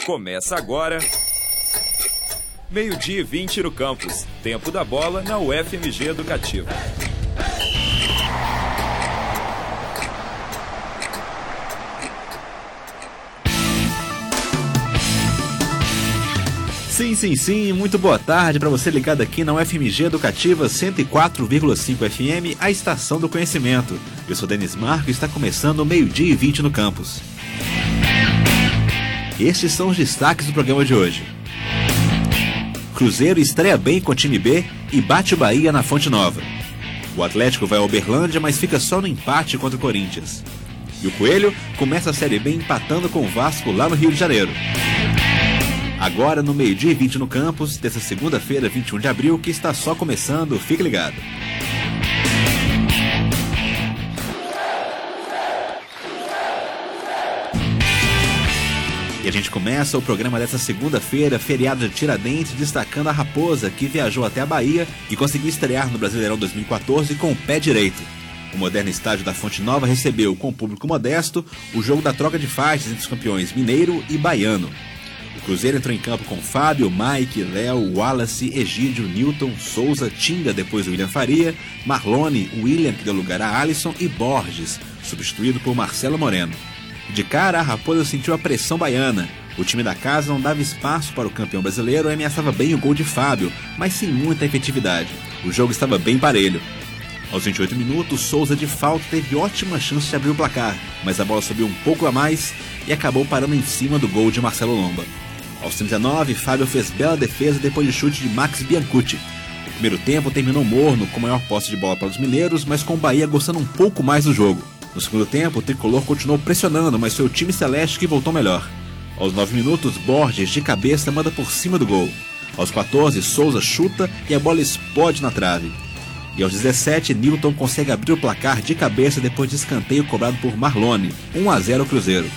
Começa agora, 12h20 no campus. Tempo da bola na UFMG Educativa. Sim, muito boa tarde para você ligado aqui na UFMG Educativa 104,5 FM, a estação do conhecimento. Eu sou Denis Marco e está começando o 12h20 no campus. Estes são os destaques do programa de hoje. Cruzeiro estreia bem com o time B e bate o Bahia na Fonte Nova. O Atlético vai ao Uberlândia, mas fica só no empate contra o Corinthians. E o Coelho começa a Série B empatando com o Vasco lá no Rio de Janeiro. Agora no 12h20 no campus, dessa segunda-feira, 21 de abril, que está só começando, fique ligado. E a gente começa o programa dessa segunda-feira, feriado de Tiradentes, destacando a Raposa, que viajou até a Bahia e conseguiu estrear no Brasileirão 2014 com o pé direito. O moderno estádio da Fonte Nova recebeu, com público modesto, o jogo da troca de faixas entre os campeões mineiro e baiano. O Cruzeiro entrou em campo com Fábio, Mike, Léo, Wallace, Egídio, Newton, Souza, Tinga, depois William Faria, Marlone, William, que deu lugar a Alisson, e Borges, substituído por Marcelo Moreno. De cara, a Raposa sentiu a pressão baiana. O time da casa não dava espaço para o campeão brasileiro e ameaçava bem o gol de Fábio, mas sem muita efetividade. O jogo estava bem parelho. Aos 28 minutos, Souza de falta teve ótima chance de abrir o placar, mas a bola subiu um pouco a mais e acabou parando em cima do gol de Marcelo Lomba. Aos 39, Fábio fez bela defesa depois de chute de Max Biancucci. O primeiro tempo terminou morno, com maior posse de bola para os mineiros, mas com o Bahia gostando um pouco mais do jogo. No segundo tempo, o tricolor continuou pressionando, mas foi o time celeste que voltou melhor. Aos 9 minutos, Borges, de cabeça, manda por cima do gol. Aos 14, Souza chuta e a bola explode na trave. E aos 17, Newton consegue abrir o placar de cabeça depois de escanteio cobrado por Marlone. 1-0 Cruzeiro.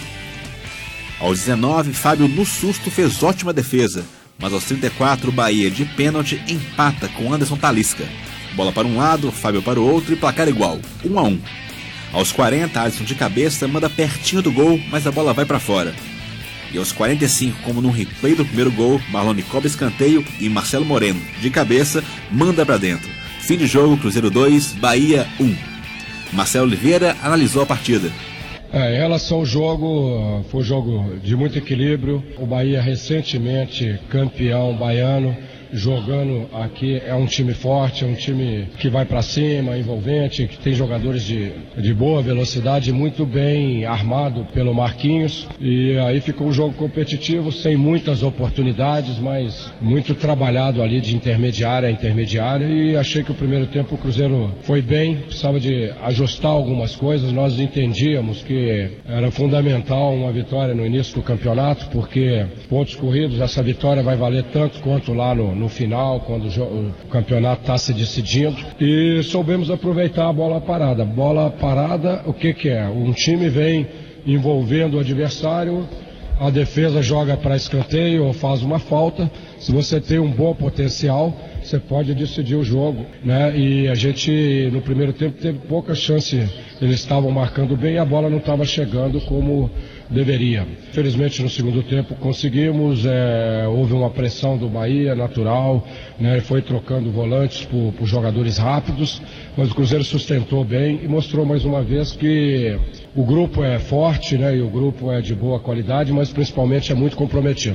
Aos 19, Fábio no susto fez ótima defesa, mas aos 34, o Bahia de pênalti empata com Anderson Talisca. Bola para um lado, Fábio para o outro e placar igual, 1-1. Aos 40, Alisson de cabeça manda pertinho do gol, mas a bola vai para fora. E aos 45, como num replay do primeiro gol, Marlone cobra escanteio e Marcelo Moreno, de cabeça, manda para dentro. Fim de jogo, Cruzeiro 2, Bahia 1. Marcelo Oliveira analisou a partida. Em relação ao jogo, foi um jogo de muito equilíbrio. O Bahia recentemente campeão baiano, jogando aqui, é um time forte, é um time que vai para cima, envolvente, que tem jogadores de boa velocidade, muito bem armado pelo Marquinhos. E aí ficou um jogo competitivo, sem muitas oportunidades, mas muito trabalhado ali de intermediária a intermediária. E achei que o primeiro tempo o Cruzeiro foi bem, precisava de ajustar algumas coisas. Nós entendíamos que era fundamental uma vitória no início do campeonato, porque pontos corridos, essa vitória vai valer tanto quanto lá no final, quando o campeonato está se decidindo, e soubemos aproveitar a bola parada. Bola parada, o que é? Um time vem envolvendo o adversário, a defesa joga para escanteio ou faz uma falta. Se você tem um bom potencial, você pode decidir o jogo, né? E a gente no primeiro tempo teve pouca chance, eles estavam marcando bem e a bola não estava chegando como deveria. Felizmente no segundo tempo conseguimos, houve uma pressão do Bahia natural, né? Foi trocando volantes por jogadores rápidos, mas o Cruzeiro sustentou bem e mostrou mais uma vez que o grupo é forte, né? E o grupo é de boa qualidade, mas principalmente é muito comprometido.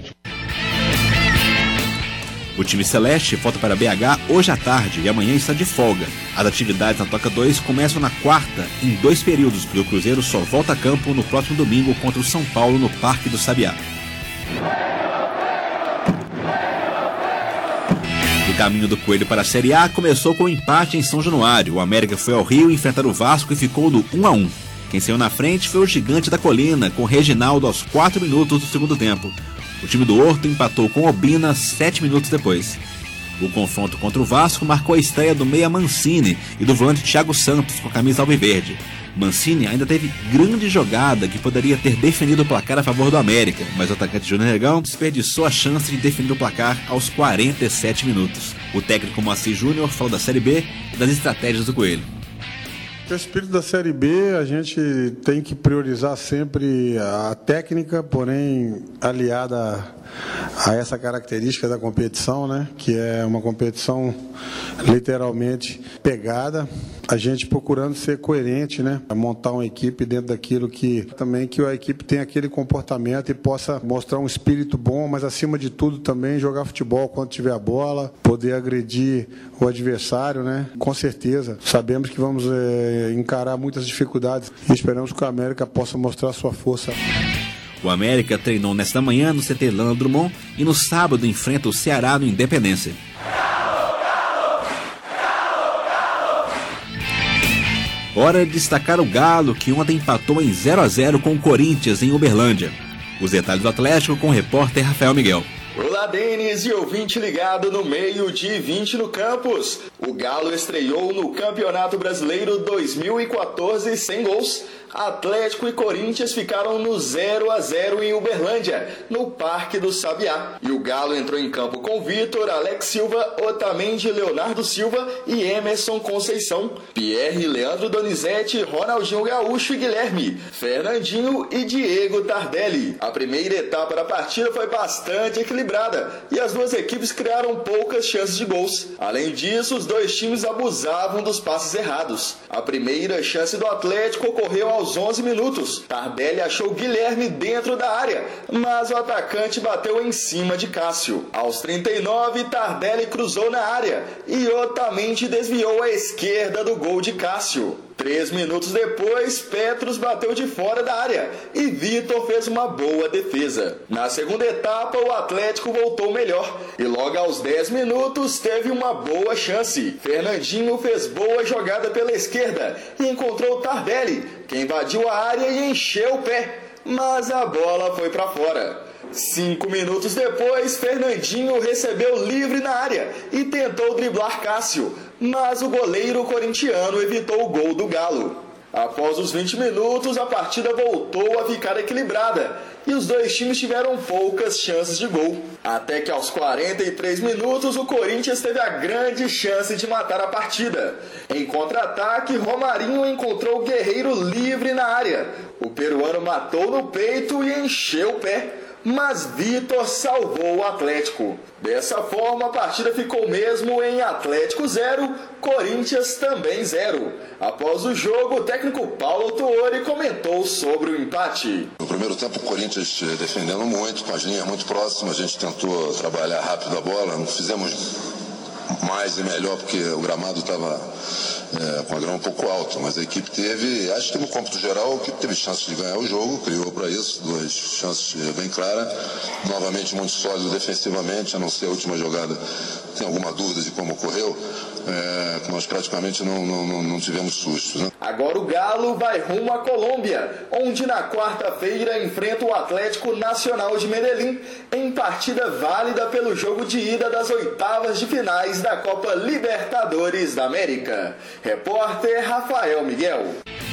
O time celeste volta para BH hoje à tarde e amanhã está de folga. As atividades na Toca 2 começam na quarta, em 2 períodos, porque o Cruzeiro só volta a campo no próximo domingo contra o São Paulo no Parque do Sabiá. O caminho do Coelho para a Série A começou com um empate em São Januário. O América foi ao Rio enfrentar o Vasco e ficou no 1-1. Quem saiu na frente foi o Gigante da Colina, com Reginaldo aos 4 minutos do segundo tempo. O time do Horto empatou com Obina 7 minutos depois. O confronto contra o Vasco marcou a estreia do meia Mancini e do volante Thiago Santos com a camisa alviverde. Mancini ainda teve grande jogada que poderia ter definido o placar a favor do América, mas o atacante Júnior Negão desperdiçou a chance de definir o placar aos 47 minutos. O técnico Moacir Júnior falou da Série B e das estratégias do Coelho. O espírito da Série B, a gente tem que priorizar sempre a técnica, porém aliada a essa característica da competição, né? Que é uma competição literalmente pegada. A gente procurando ser coerente, né? Montar uma equipe dentro daquilo que a equipe tenha aquele comportamento e possa mostrar um espírito bom, mas acima de tudo também jogar futebol quando tiver a bola, poder agredir o adversário, né? Com certeza. Sabemos que vamos encarar muitas dificuldades e esperamos que o América possa mostrar sua força. O América treinou nesta manhã no CT Leandro Drummond e no sábado enfrenta o Ceará no Independência. Hora de destacar o Galo, que ontem empatou em 0-0 com o Corinthians em Uberlândia. Os detalhes do Atlético com o repórter Rafael Miguel. Olá, Denis e ouvinte ligado no meio-dia 20 no campus. O Galo estreou no Campeonato Brasileiro 2014 sem gols. Atlético e Corinthians ficaram no 0-0 em Uberlândia, no Parque do Sabiá. E o Galo entrou em campo com Vitor, Alex Silva, Otamendi, Leonardo Silva e Emerson Conceição, Pierre, Leandro Donizete, Ronaldinho Gaúcho e Guilherme, Fernandinho e Diego Tardelli. A primeira etapa da partida foi bastante equilibrada e as duas equipes criaram poucas chances de gols. Além disso, os dois times abusavam dos passes errados. A primeira chance do Atlético ocorreu aos 11 minutos. Tardelli achou Guilherme dentro da área, mas o atacante bateu em cima de Cássio. Aos 39, Tardelli cruzou na área e Otamendi desviou à esquerda do gol de Cássio. 3 minutos depois, Petros bateu de fora da área e Vitor fez uma boa defesa. Na segunda etapa, o Atlético voltou melhor e logo aos 10 minutos teve uma boa chance. Fernandinho fez boa jogada pela esquerda e encontrou Tardelli, que invadiu a área e encheu o pé, mas a bola foi para fora. 5 minutos depois, Fernandinho recebeu livre na área e tentou driblar Cássio, mas o goleiro corintiano evitou o gol do Galo. Após os 20 minutos, a partida voltou a ficar equilibrada e os dois times tiveram poucas chances de gol. Até que aos 43 minutos, o Corinthians teve a grande chance de matar a partida. Em contra-ataque, Romarinho encontrou o Guerreiro livre na área. O peruano matou no peito e encheu o pé, mas Vitor salvou o Atlético. Dessa forma, a partida ficou mesmo em Atlético 0, Corinthians também 0. Após o jogo, o técnico Paulo Tuori comentou sobre o empate. No primeiro tempo, o Corinthians defendendo muito, com as linhas muito próximas, a gente tentou trabalhar rápido a bola, não fizemos mais e melhor porque o gramado estava com a grama um pouco alta, mas a equipe teve, acho que no cômputo geral, a equipe teve chance de ganhar o jogo, criou para isso, 2 chances bem claras, novamente muito sólido defensivamente, a não ser a última jogada, tem alguma dúvida de como ocorreu, nós praticamente não tivemos sustos, né? Agora o Galo vai rumo à Colômbia, onde na quarta-feira enfrenta o Atlético Nacional de Medellín em partida válida pelo jogo de ida das oitavas de finais da Copa Libertadores da América. Repórter Rafael Miguel.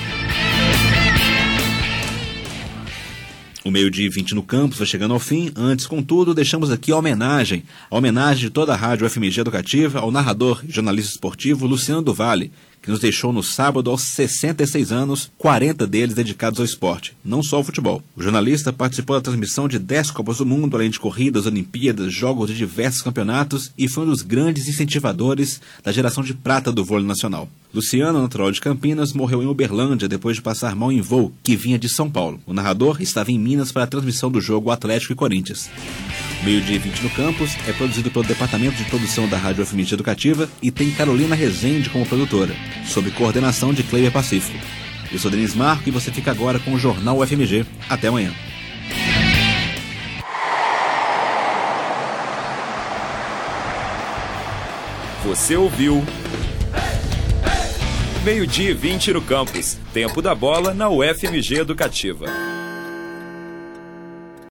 O meio-dia 20 no campus vai chegando ao fim. Antes, contudo, deixamos aqui a homenagem de toda a Rádio FMG Educativa ao narrador e jornalista esportivo Luciano do Vale, que nos deixou no sábado aos 66 anos, 40 deles dedicados ao esporte, não só ao futebol. O jornalista participou da transmissão de 10 Copas do Mundo, além de corridas, Olimpíadas, jogos de diversos campeonatos e foi um dos grandes incentivadores da geração de prata do vôlei nacional. Luciano, natural de Campinas, morreu em Uberlândia depois de passar mal em voo, que vinha de São Paulo. O narrador estava em Minas para a transmissão do jogo Atlético e Corinthians. Meio-dia 20 no campus é produzido pelo Departamento de Produção da Rádio FMG Educativa e tem Carolina Rezende como produtora, sob coordenação de Cleiber Pacífico. Eu sou Denis Marco e você fica agora com o Jornal FMG. Até amanhã. Você ouviu Meio-dia 20 no campus. Tempo da bola na UFMG Educativa.